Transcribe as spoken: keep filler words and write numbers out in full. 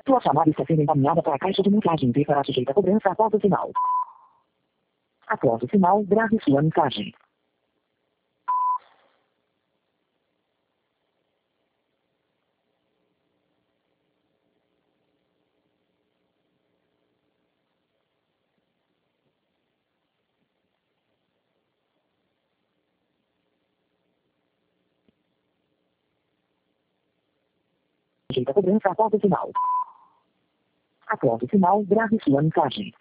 Sua chamada está sendo encaminhada para a caixa de mensagem e será sujeita a cobrança após o sinal. Após o sinal, grave sua mensagem. Sujeita a cobrança após o sinal. Após o sinal, grave sua mensagem.